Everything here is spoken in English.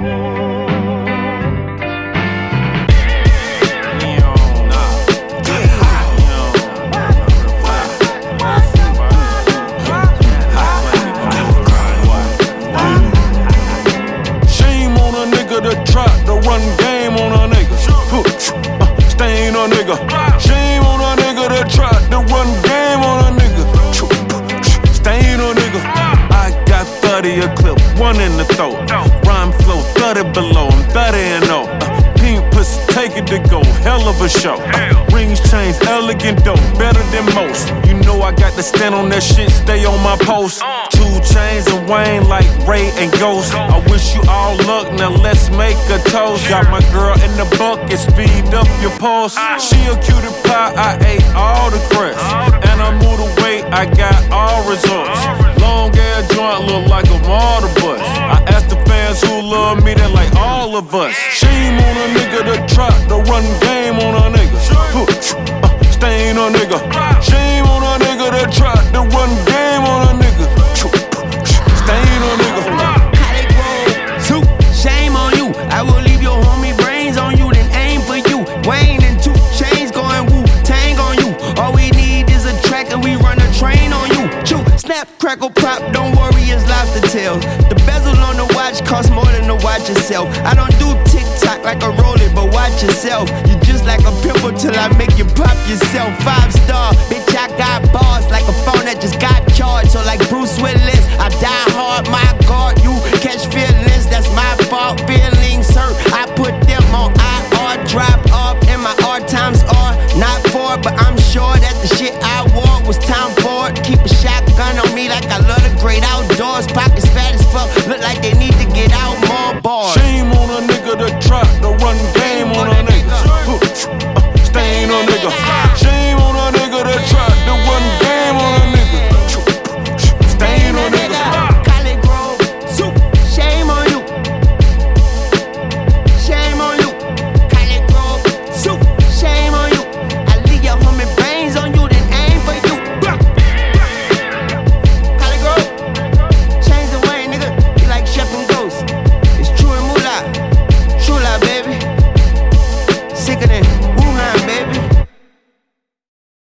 Run game on a nigga, stain a nigga. Shame on a nigga that tried to run game on a nigga, stain a nigga. I got 30 a clip, one in the throat. Rhyme flow 30 below, I'm 30 and 0. Pink pussy, take it to go, hell of a show. Rings, chains, elegant dope, better than most. You know I got to stand on that shit, stay on my post. 2 Chainz and Wayne like Ray and Ghost. I wish you all luck, now let's make a toast. Got my girl in the bucket, speed up your pulse. She a cutie pie, I ate all the crust. And I moved away, I got all results. Long ass joint look like a martyr bus. I asked the fans who love me, they like all of us. Shame on a nigga that tried to run game on a nigga, stain a nigga. Shame on a nigga that tried to run game on a nigga, stain a nigga. How they grow? Soup, shame on you. I will leave your homie brains on you, then aim for you. Wayne and 2 Chainz going Wu-Tang on you. All we need is a track and we run a train on you. Chew, snap, crackle, pop, don't worry, it's lobster tails. The bezel on the watch costs more than to watch yourself. I don't do TikTok like a roller, but watch yourself. You just like a pimple till I make you pop yourself. 5-star, bitch, I got bars like a phone that just got charged. So like Bruce Willis, I die hard, my